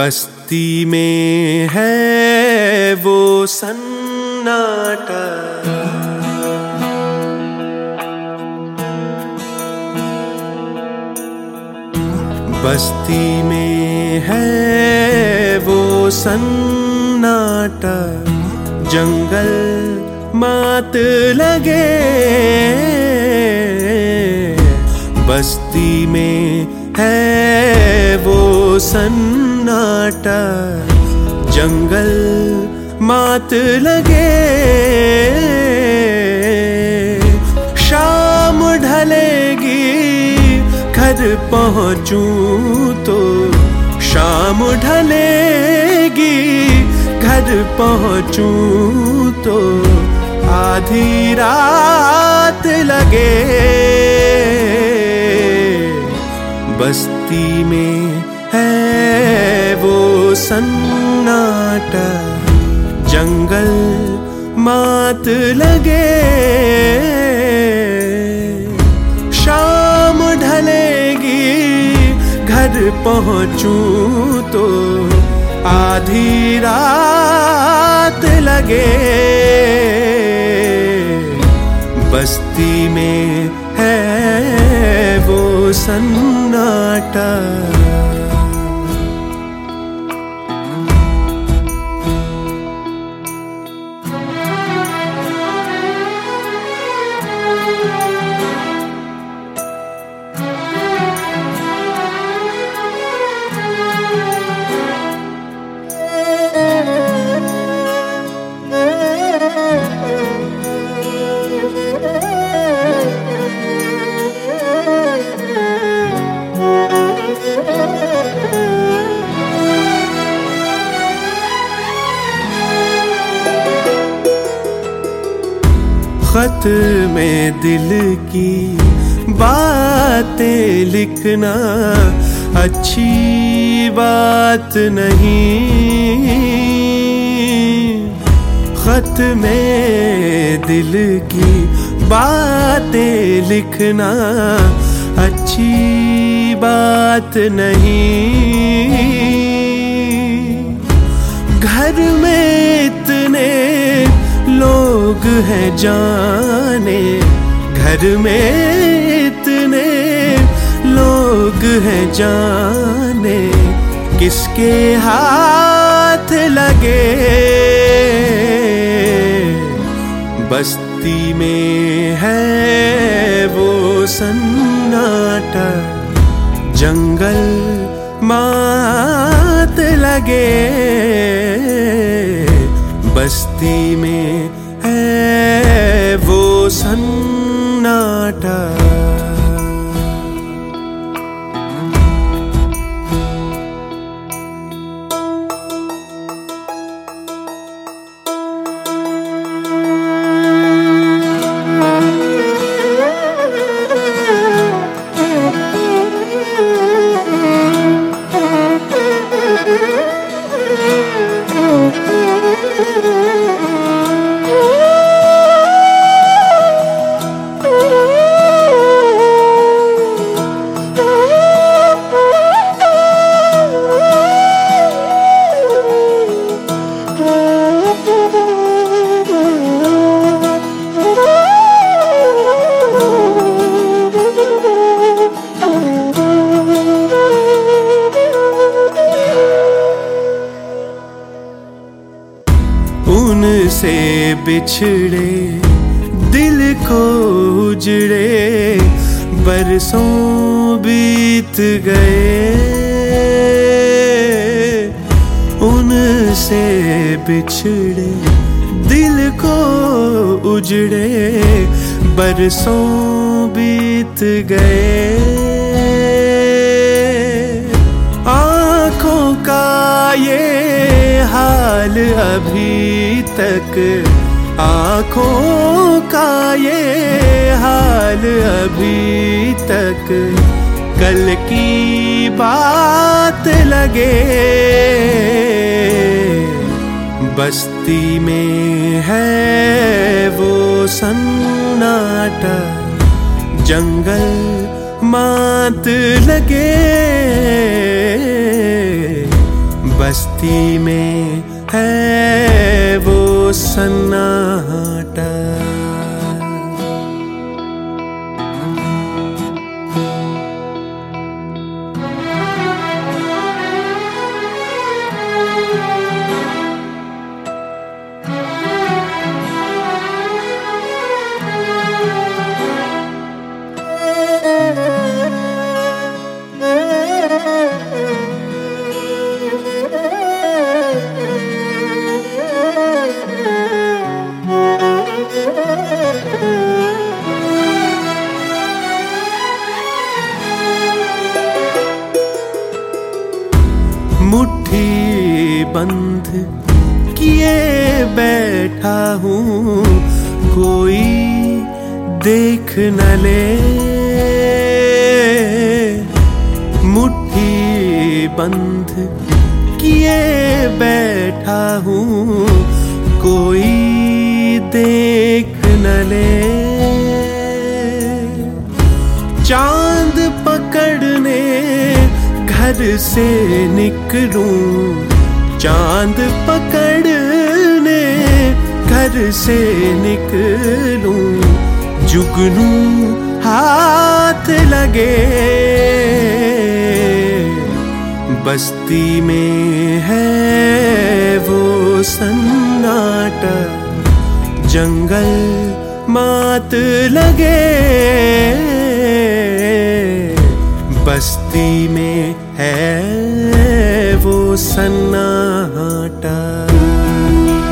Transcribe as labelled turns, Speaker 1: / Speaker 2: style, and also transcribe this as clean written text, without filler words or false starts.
Speaker 1: बस्ती में है वो सन्नाटा, बस्ती में है वो सन्नाटा, जंगल मात लगे। बस्ती में है वो सन्नाटा, जंगल मात लगे। शाम ढलेगी घर पहुंचूं तो, शाम ढलेगी घर पहुंचूं तो, आधी रात लगे। बस्ती में है वो सन्नाटा, जंगल मात लगे। शाम ढलेगी घर पहुंचूं तो, आधी रात लगे। बस्ती में है वो सन्नाटा। खत में दिल की बातें लिखना अच्छी बात नहीं। खत में दिल की बातें लिखना अच्छी बात नहीं। घर में इतने लोग हैं जाने, घर में इतने लोग हैं जाने, किसके हाथ लगे। बस्ती में है वो सन्नाटा, जंगल मात लगे। बस्ती में है वो सन्नाटा। उनसे बिछड़े दिल को उजड़े, बरसों बीत गए। उनसे बिछड़े दिल को उजड़े, बरसों बीत गए। आँखों का ये हाल अभी तक, आँखों का ये हाल अभी तक, कल की बात लगे। बस्ती में है वो सन्नाटा, जंगल मात लगे। बस्ती में है वो सन्नाटा। मुट्ठी बंद किए बैठा हूँ, कोई देख न ले। मुट्ठी बंद किए बैठा हूँ, कोई देख न ले। चांद पकड़ने घर से निकलूं, चांद पकड़ने घर से निकलूं, जुगनू हाथ लगे। बस्ती में है वो सन्नाटा, जंगल मात लगे। बस्ती में है वो सन्नाटा।